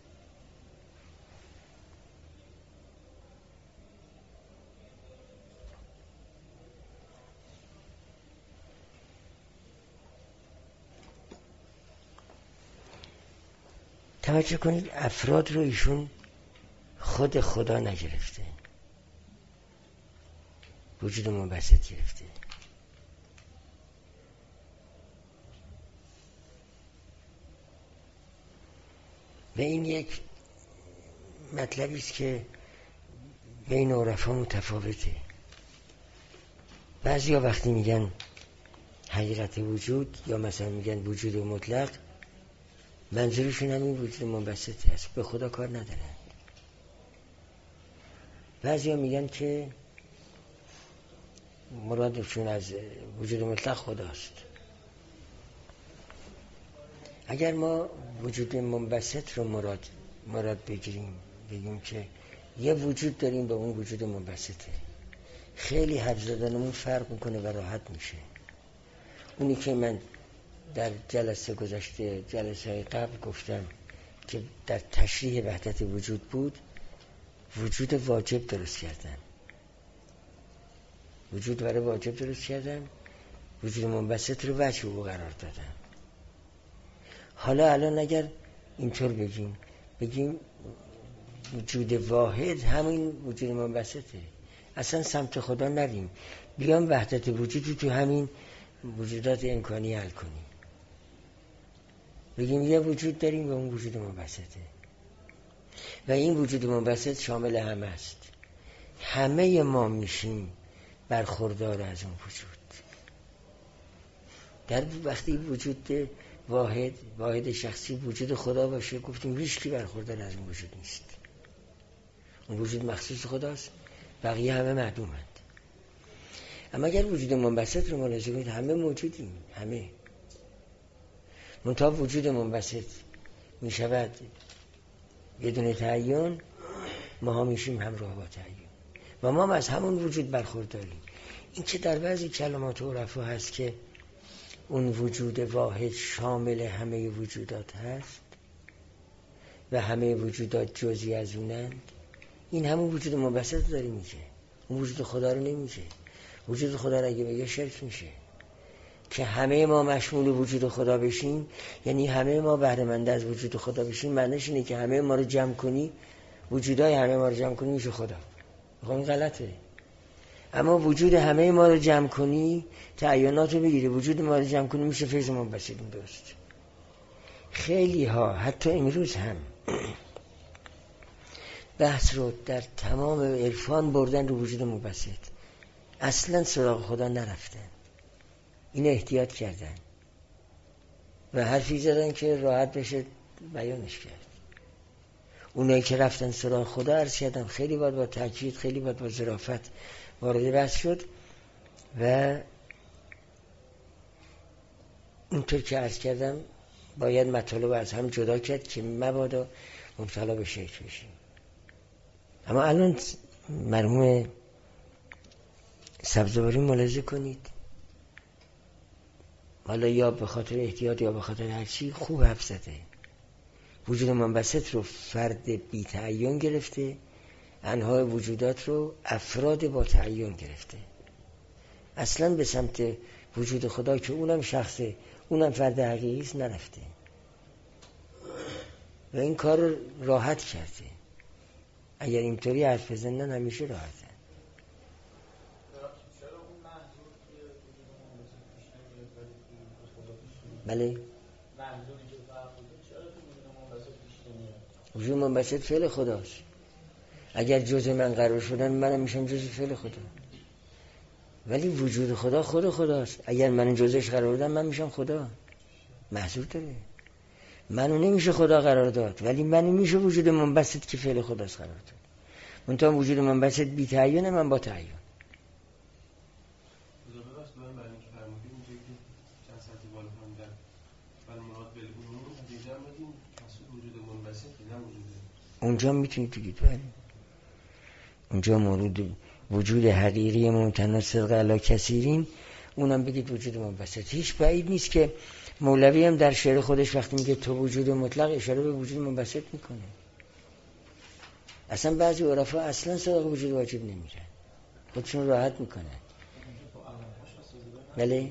توجه کنید افراد رو ایشون خود خدا نگرفته، وجود منبسط گرفته. و این یک مطلبی است که بین عرفا متفاوته. بعضیا وقتی میگن حقیقت وجود یا مثلا میگن وجود مطلق، منظورشون همین وجود منبسط است، به خدا کار ندارن. بعضیا میگن که مرادشون از وجود مطلق خداست. اگر ما وجود منبسط رو مراد بگیریم، بگیم که یه وجود داریم به اون وجود منبسطه، خیلی حرف زدنمون فرق میکنه و راحت میشه. اونی که من در جلسه گذشته، جلسه قبل گفتم که در تشریح وحدت وجود بود، وجود واجب درست کردن، وجود برای واجب درست کردن، وجود منبسط رو وجه او قرار دادن. حالا الان اگر اینطور بگیم وجود واحد همین وجود منبسطه، اصلا سمت خدا نریم، بیام وحدت وجودی تو همین وجودات امکانی حل کنیم. بگیم یه وجود داریم و اون وجود منبسطه و این وجود منبسط شامل همه است. همه ما میشیم برخوردار از اون وجود. در وقتی وجود واحد شخصی وجود خدا باشه، گفتیم هیچ کی برخوردار از اون وجود نیست. اون وجود مخصوص خداست، بقیه همه معدومند. اما اگر وجود منبسط رو ملاحظه کنید، همه موجودیم، همه. منتها وجود منبسط می شود بدون تعین، ما ها میشیم همراه با تعین و ما از همون وجود برخورداریم. این که در بعضی کلمات عرفا هست که اون وجود واحد شامل همه وجودات هست و همه وجودات جزئی از اونند، این همون وجود منبسط داره میگه، اون وجود خدا رو نمیگه. وجود خدا رو اگه بگه شرک میشه. که همه ما مشمول وجود خدا بشیم یعنی همه ما بهره مند از وجود خدا بشیم، معنیش اینه که همه ما رو جمع کنی، وجودای همه ما رو جمع کنی میشه خدا. این غلطه. اما وجود همه ما رو جمع کنی، تعینات رو بگیری، وجود ما رو جمع کنی میشه فیض منبسط. درست. خیلی ها حتی امروز هم بحث رو در تمام عرفان بردن رو وجود منبسط، اصلا سراغ خدا نرفتن، این احتیاط کردن و حرفی زدن که راحت بشه بیانش کرد. اونایی که رفتن سراغ خدا عرض کردم خیلی باید با تأکید، خیلی باید با ظرافت وارد بحث شد و اونطور که عرض کردم باید مطالب از هم جدا کرد که مبادا مبتلا به شرک بشیم. اما الان مرحوم سبزواری ملاحظه کنید، حالا یا به خاطر احتیاط یا به خاطر هرچی خوب حرف زده. وجود منبسط رو فرد بی تعین گرفته، انواع وجودات رو افراد با تعین گرفته، اصلا به سمت وجود خدا که اونم شخصه، اونم فرد حقیقی است نرفته و این کار رو راحت کرده. اگر اینطوری حرف بزنن همیشه راحته. بله، وجود منبسط فعل خداست. اگر جزء من قرار شدن منم میشم جزء فعل خدا، ولی وجود خدا خود خداست. اگر من جزءش قرار دادم من میشم خدا. محضور داره، منو نمیشه خدا قرار داد ولی منو میشه وجود منبسط که فعل خداست قرار داد. منتها وجود منبسط بی تعینه، من با تعین. اونجا میتونید بگید بله، اونجا مورد وجود حقیقی ممتنع صدق علی کثیرین، اونم بگید وجود منبسط. هیچ بعید نیست که مولوی هم در شعر خودش وقتی میگه تو وجود مطلق اشاره به وجود منبسط میکنه. اصلا بعضی عرفا اصلا سراغ وجود واجب نمیرن، خودشون راحت میکنن. بله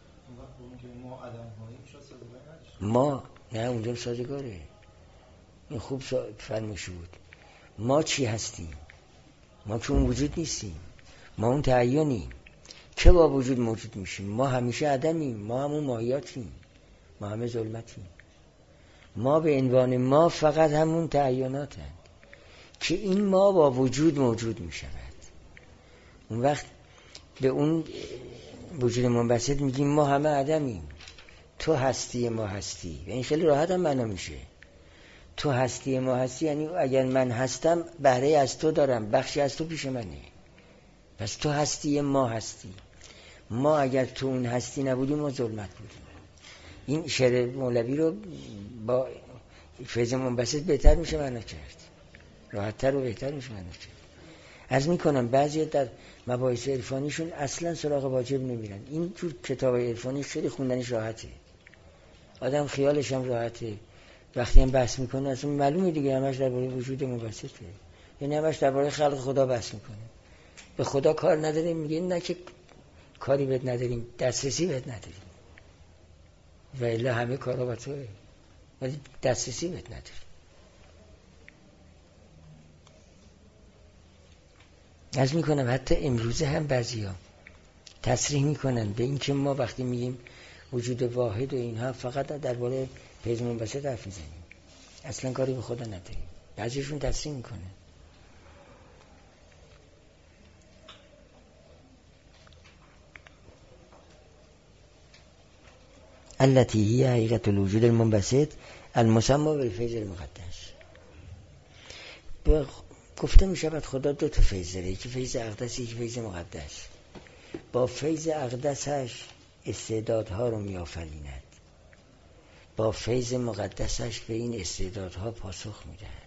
ما نه اونجا سازگاره، این خوب فرموش بود. ما چی هستیم؟ ما که اون وجود نیستیم، ما اون تعیینیم که با وجود موجود میشیم. ما همیشه عدمیم، ما همون ماهیاتیم، ما همه ظلمتیم. ما به عنوان ما فقط همون تعییناتن که این ما با وجود موجود میشود. اون وقت به اون وجود منبسط میگیم ما همه عدمیم، تو هستی ما هستی. و این خیلی راحت هم معنا میشه. تو هستی ما هستی یعنی اگر من هستم بهره از تو دارم، بخشی از تو پیش منه، پس تو هستی ما هستی. ما اگر تو اون هستی نبودیم ما ظلمت بودیم. این شعر مولوی رو با فیض منبسط بهتر میشه معنا کرد، راحت‌تر و بهتر میشه معنا کرد. عرض میکنم بعضی در مباحث عرفانیشون اصلا سراغ واجب نمیرن. این جور کتاب عرفانی خیلی خوندنش راحته، آدم خیالش هم راحته. وقتی هم بحث میکنه اصلا معلومه دیگه همش درباره وجود منبسطه، یعنی همش درباره خلق خدا بحث میکنه. به خدا کار نداریم، میگه نه که کاری بهت نداریم، دسترسی بهت نداریم، و الا همه کارا با توه، ولی دسترسی بهت نداریم. از میکنم حتی امروزه هم بعضیا تصریح میکنن به این که ما وقتی میگیم وجود واحد و اینها فقط درباره فیض منبسط حرف میزنیم، اصلا کاری به خدا نداریم. بعضیشون تصریح میکنه. التي هي حقیقت الوجود المنبسط المسمى بالفیض المقدس. گفته میشود خدا دو تا فیض داره، یکی فیض اقدس، یکی فیض مقدس. با فیض اقدسش استعدادها رو میآفریند، با فیض مقدسش به این استعدادها پاسخ میدهد.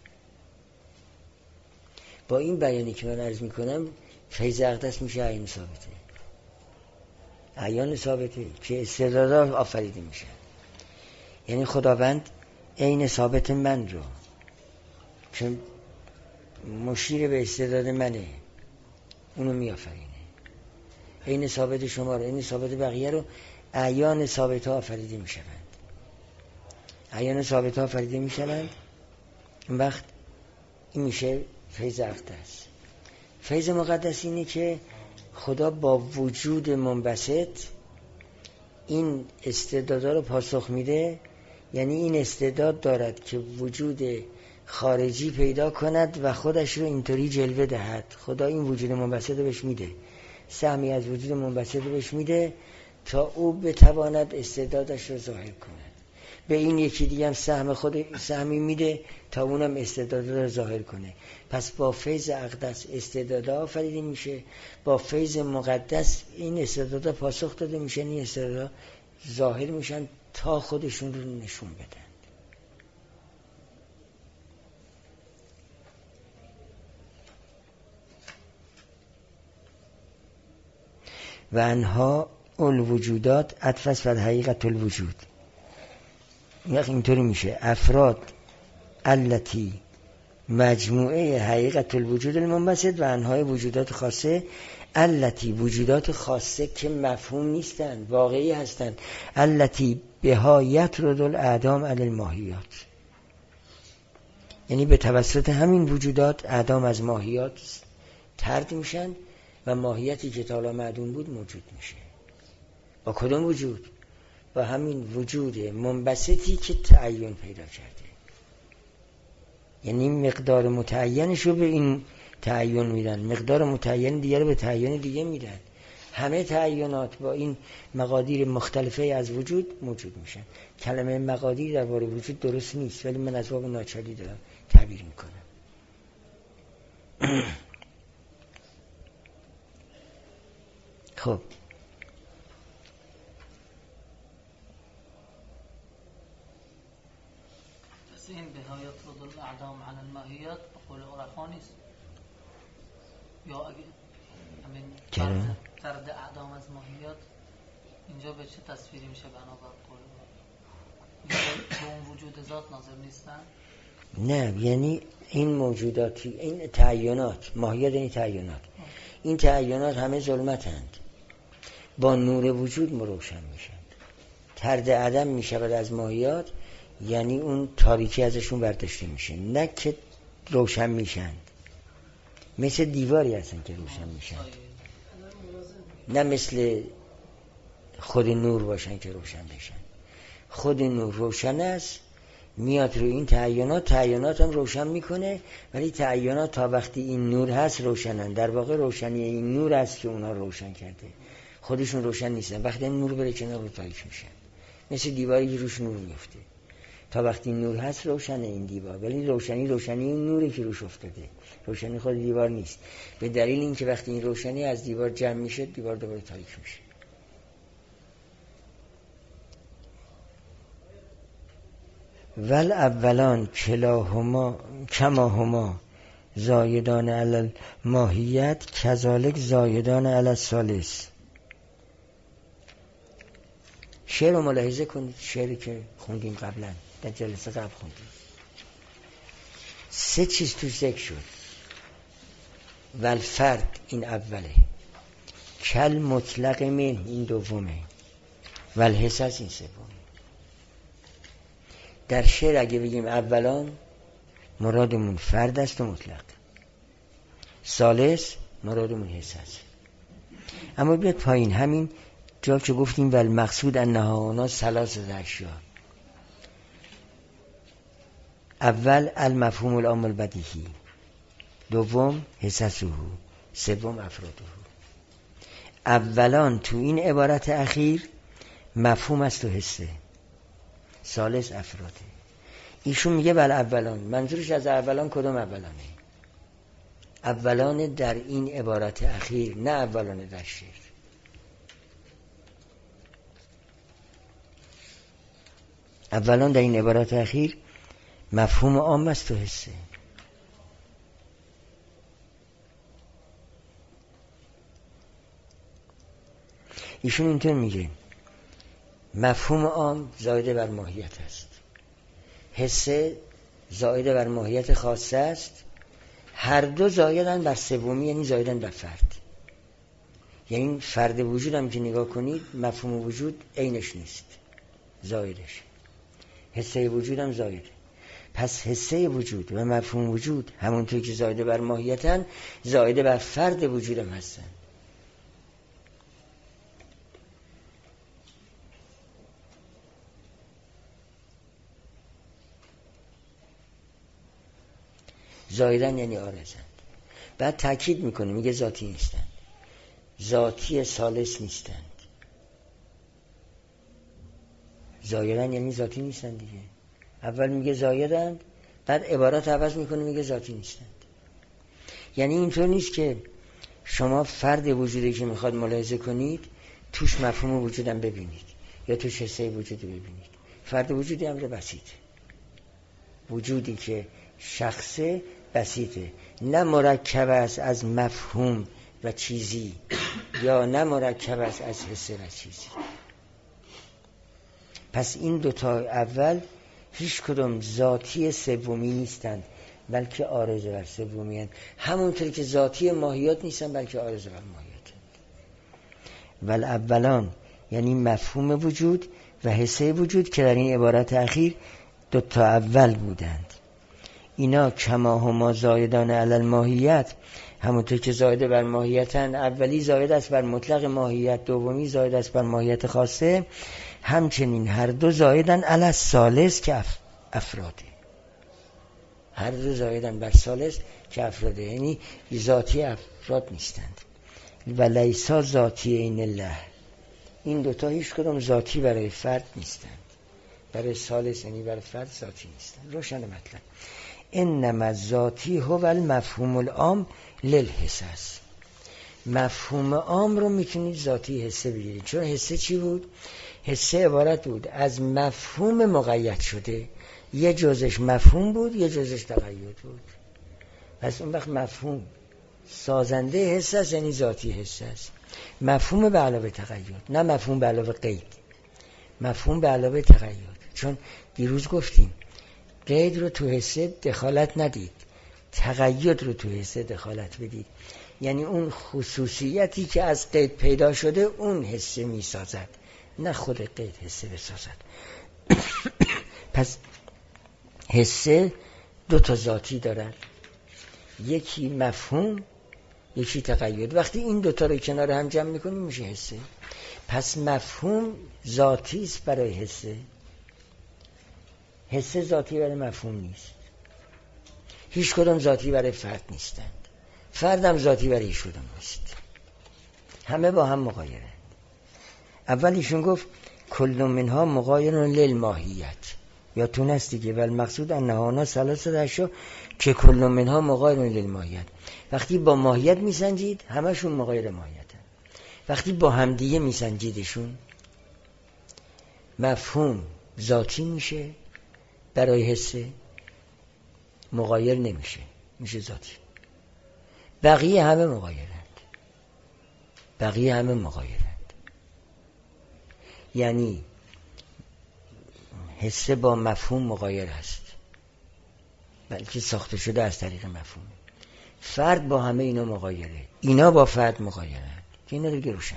با این بیانی که من عرض میکنم فیض اقدس میشه عین ثابته، عیان ثابته که استعدادها آفریده میشن. یعنی خداوند عین ثابت من رو چون مشیر به استعداد منه اونو میآفرینه، عین ثابت شما رو، عین ثابت بقیه رو عیان ثابت ها آفریده میشوند. عیان ثابت ها آفریده میشوند، اون وقت این میشه فیض اقدس. فیض مقدس اینه که خدا با وجود منبسط این استعدادا رو پاسخ میده. یعنی این استعداد دارد که وجود خارجی پیدا کند و خودش رو اینطوری جلوه دهد. خدا این وجود منبسط رو بهش میده، سهمی از وجود منبسط رو بهش میده تا او بتواند استعدادش رو ظاهر کند. به این یکی دیگه هم سهمی میده تا اونم استعداد رو ظاهر کنه. پس با فیض اقدس استعدادا آفریده میشه، با فیض مقدس این استعدادا پاسخ داده میشن، این استعدادا ظاهر میشن تا خودشون رو نشون بدن. و انها الوجودات اتفس و حقیقت الوجود. اینطوری میشه افراد التي مجموعه حقیقت الوجود المنبسط و انهای وجودات خاصه التي وجودات خاصه که مفهوم نیستند، واقعی هستند. التي بهایت رد الاعدام علی الماهیات، یعنی به توسط همین وجودات اعدام از ماهیات طرد میشن و ماهیتی که تا حالا معدوم بود موجود میشه. با کدوم وجود؟ با همین وجود منبسطی که تعین پیدا کرده. یعنی مقدار متعینش رو به این تعین میدن، مقدار متعین دیگه رو به تعین دیگه میدن. همه تعینات با این مقادیر مختلفه از وجود موجود میشن. کلمه مقادیر درباره وجود درست نیست، ولی من از باب ناچاری دارم تعبیر میکنم. خب این به ها یطرد الاعدام عن الماهیات به قول عرفا نیست، یا اگه همین طرد اعدام از ماهیات اینجا به چه تصویری میشه بنابر قول عرفا؟ به اون وجود ذات ناظر نیستن؟ نه، یعنی این موجوداتی، این تعینات، ماهیت این تعینات، این تعینات همه ظلمتند، با نور وجود روشن میشن. طرد عدم میشود از ماهیات، یعنی اون تاریکی ازشون برداشته میشه، نه که روشن میشن. مثل دیواری هستن که روشن میشن، نه مثل خود نور باشن که روشن بشن. خود نور روشن است، میاد روی این تعینات هم روشن میکنه، ولی تعینات تا وقتی این نور هست روشنن. در واقع روشنی این نور است که اونا روشن کرده، خودشون روشن نیستن. وقتی این نور بره کنار رو تاریک میشن، مثل دیواری که روش نور میفته. تا وقتی نور هست روشنه این دیوار، ولی روشنی این نوری که روش افتاده، روشنی خود دیوار نیست. به دلیل اینکه وقتی این روشنی از دیوار جمع میشه، دیوار دوباره تاریک میشه. ول اولان کلاهما کماهما زایدان علی الماهیت کذالک زایدان علی الثالث. شعر رو ملاحظه کنید، شعری که خوندیم قبلا، در جلسه قبل خوندیم. 3 چیز توش ذکر شد. والفرد این اوله، کل مطلق من این دومه، والحسس این سومه. در شعر اگه بگیم اولان، مرادمون فرد است و مطلق، ثالث مرادمون حسس. اما بیاد پایین، همین جا که گفتیم والمقصود انها اونا ثلاث اشیاء. اول المفهوم العام البدیهی، دوم حسسه، سوم افراده. اولان تو این عبارت اخیر مفهوم است و حسه، ثالث افراده. ایشون میگه ول اولان، منظورش از اولان کدوم اولانه؟ اولان در این عبارت اخیر، نه اولان در شعر. اولان در این عبارت اخیر مفهوم عام است و حسه. ایشون اینطور میگه مفهوم عام زائد بر ماهیت است، حسه زائد بر ماهیت خاصه است. هر دو زائدن بر سومی، یعنی زائدن بر فرد. یعنی فرد وجود هم که نگاه کنید، مفهوم وجود عینش نیست، زائدش. حسه وجود هم زائده. پس حسه وجود و مفهوم وجود همونطور که زائد بر ماهیتن، زائد بر فرد وجود هم هستن. زائدن یعنی عارضن. بعد تأکید میکنه، میگه ذاتی نیستند، ذاتی ثالث نیستند. زائدن یعنی ذاتی نیستند دیگه. اول میگه زائدن، بعد عبارت عوض میکنه میگه ذاتی نیستند. یعنی اینطور نیست که شما فرد وجودی که میخواد ملاحظه کنید توش مفهوم وجودم ببینید یا توش حسه وجودی ببینید. فرد وجودی امر بسیطه، وجودی که شخصه بسیطه، نه مرکب است از مفهوم و چیزی یا نه مرکب است از حسه و چیزی. پس این دوتا اول هیچ کدوم ذاتی سومی نیستند، بلکه عارض بر سومی هستند. همونطور که ذاتی ماهیات نیستند، بلکه عارض بر ماهیات هستند. والاولان یعنی مفهوم وجود و حسه وجود که در این عبارت اخیر دوتا اول بودند. اینا کماهما زایدان علی الماهیت، همونطور که زائد بر ماهیتن، اولی زائد است بر مطلق ماهیت، دومی زائد است بر ماهیت خاصه. همچنین هر دو زائدن علی الثالث که افراده. هر دو زائدن بر ثالث که افراده، یعنی ذاتی افراد نیستند. و لیسا ذاتی این الله، این دوتا هیچ کدام ذاتی برای فرد نیستند، برای ثالث یعنی برای فرد ذاتی نیستند. روشن مطلب. انما ذاتی هو المفهوم العام للحسس. مفهوم عام رو میتونید ذاتی حسه بگیرید. چون حسه چی بود؟ حسه عبارت بود از مفهوم مقید شده، یه جزش مفهوم بود یه جزش تقید بود. پس اون وقت مفهوم سازنده حس است، یعنی ذاتی حس است. مفهوم به علاوه تقید، نه مفهوم به علاوه قید، مفهوم به علاوه تقید. چون دیروز گفتیم قید رو تو حسه دخالت ندید، تقید رو تو حسه دخالت بدید. یعنی اون خصوصیتی که از قید پیدا شده اون حسه می سازد، نه خود قید حسه بسازد. پس حسه دو تا ذاتی دارد، یکی مفهوم یکی تقید. وقتی این دوتا رو کنار هم جمع میکنیم میشه حسه. پس مفهوم ذاتی است برای حسه، حسه ذاتی برای مفهوم نیست. هیچ کدام ذاتی برای فرد نیستند، فردم ذاتی برای هیچ کدام نیست. همه با هم مغایرند. اول ایشون گفت کل منها مغایر للماهیت، یا تو نست دیگه، ولی مقصود انهانا ثلاثه اشیا که کل منها مغایر للماهیت. وقتی با ماهیت میسنجید همشون مغایر ماهیتن، وقتی با همدیگه میسنجیدشون مفهوم ذاتی میشه برای حسه، مغایر نمیشه، میشه ذاتی. بقیه همه مغایرند، بقیه همه مغایرند. یعنی حسه با مفهوم مغایر است، بلکه ساخته شده از طریق مفهوم. فرد با همه اینا مغایره، اینا با فرد مغایرند. که اینا دیگه روشن.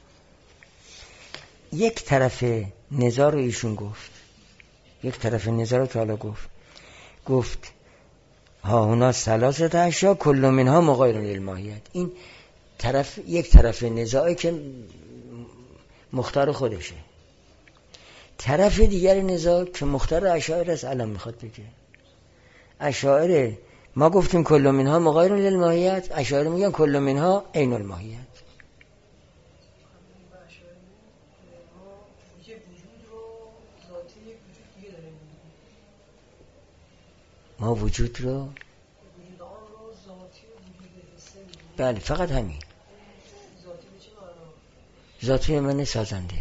یک طرف نزاع رو ایشون گفت، یک طرف نزاع رو که حالا گفت ها هنا ثلاثه اشیا کل منها مغایر للماهیت. این طرف یک طرف نزاعی که مختار خودشه. طرف دیگر نزاع که مختار اشاعره است، الان میخواد بگه. اشاعره ما گفتیم کل منها مغایر للماهیت، اشاعره میگن کل منها عین الماهیت. ما وجود رو بله فقط همین ذاتی من سازنده.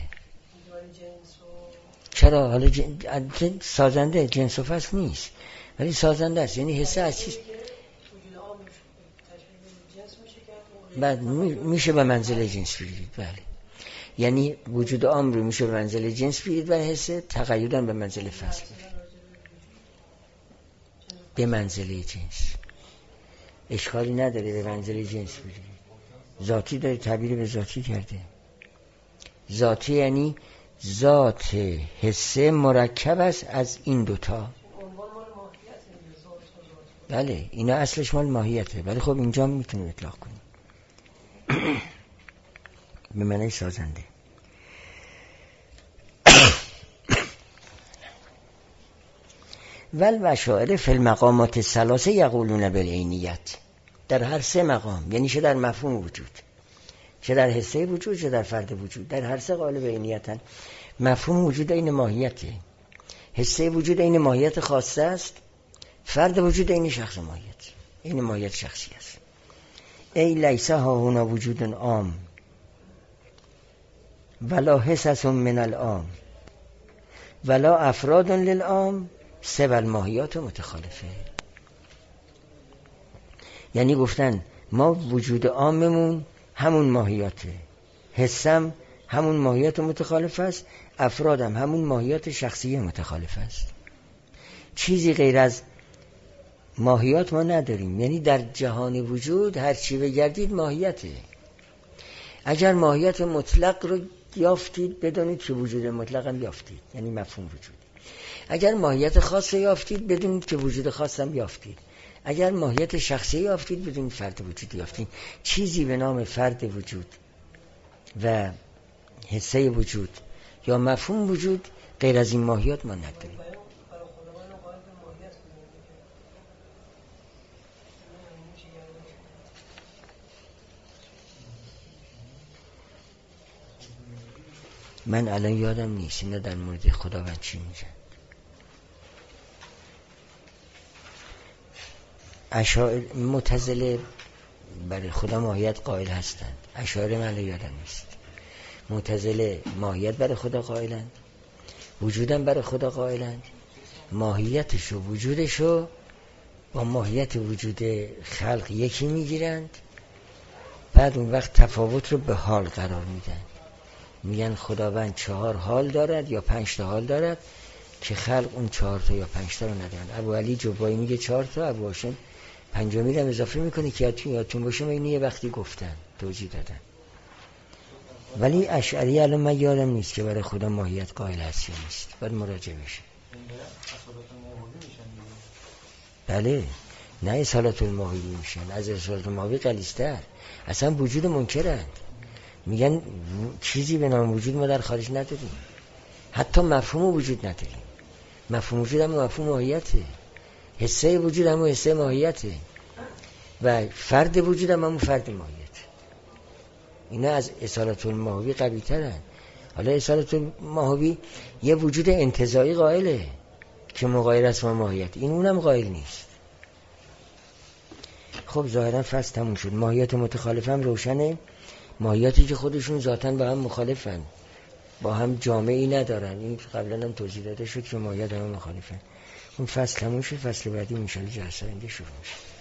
چرا؟ حالا سازنده جنس و فصل نیست ولی سازنده است. یعنی حسه از چیز بعد میشه به منزله جنس بگیرید. بله یعنی وجود عام رو میشه به منزله جنس بگیرید و حسه تقییدن به منزله فصل به منزله جنس. اشکالی نداره به منزله جنس بگیرید. ذاتی داره تعبیر به ذاتی کرده. ذاتی یعنی ذات حسه مرکب است از این دوتا. بله اینا اصلش مال ماهیته، ولی خب اینجا میتونیم اطلاق کنیم به معنی سازنده. والاشاعره فی المقامات الثلاثه یقولون بالعینیت. در هر سه مقام، یعنی چه در مفهوم وجود، چه در حسه وجود، چه در فرد وجود، در هر سه قائل به عینیتن. مفهوم وجود این ماهیته، حسه وجود این ماهیت خاصه است، فرد وجود این شخص ماهیت، این ماهیت شخصی است. ای لیس ها هنا وجود عام ولا حسس من العام ولا افراد للعام سوى الماهیات متخالفه. یعنی گفتن ما وجود عاممون همون ماهیاته، حسم همون ماهیات متخالف است، افرادم همون ماهیات شخصی متخالف است. چیزی غیر از ماهیات ما نداریم. یعنی در جهان وجود هر چی بگردید ماهیته. اگر ماهیت مطلق رو یافتید بدونید که وجود مطلق هم یافتید، یعنی مفهوم وجود. اگر ماهیت خاص یافتید بدونید که وجود خاص هم یافتید. اگر ماهیت شخصی یافتید بدونید فرد وجود یافتید. چیزی به نام فرد وجود و حسه وجود یا مفهوم وجود غیر از این ماهیات ما نداریم. من الان یادم نیست اینا در مورد خداوند چی میگن. اشاعره معتزله برای خدا ماهیت قائل هستند، اشاعره من یادم نیست. معتزله ماهیت برای خدا قائلند، وجودم برای خدا قائلند، ماهیتش و وجودشو با ماهیت وجود خلق یکی میگیرند، بعد اون وقت تفاوت رو به حال قرار میدن، میگن خداوند 4 حال دارد یا 5 تا حال دارد که خلق اون 4 تا یا 5 تا رو ندارن. ابو علی جبایی میگه 4 تا، ابو هاشم 5 هم اضافه میکنه که یادتون باشه اینو یه وقتی گفتن توضیح دادن. ولی اشعری الان من یادم نیست که برای خدا ماهیت قائل هست یا نیست، باید مراجعه بشه. بله، نه اصالت الماهی میشن، از اصالت الماهی غلیظ‌تر، اصلا وجود منکرند، میگن چیزی به نام وجود ما در خارج نداریم، حتی مفهوم وجود نداریم. مفهوم وجود هم مفهوم ماهیته، حسه وجود هم حسه ماهیته و فرد وجود هم فرد ماهیت. اینا از اصالت الماهی قوی ترن. حالا اصالت الماهی یه وجود انتزاعی قائله که مغایر است با ماهیت، این اونم قائل نیست. خب ظاهرا فصل تموم شد. ماهیت متخالف هم روشنه، ماهیتی که خودشون ذاتاً با هم مخالفن، با هم جامعی ندارن. این قبلا هم توضیح داده شد که ماهیت هم مخالفن. اون فصل تموم شد، فصل بعدی انشاءالله جلسه آینده شروع میشه.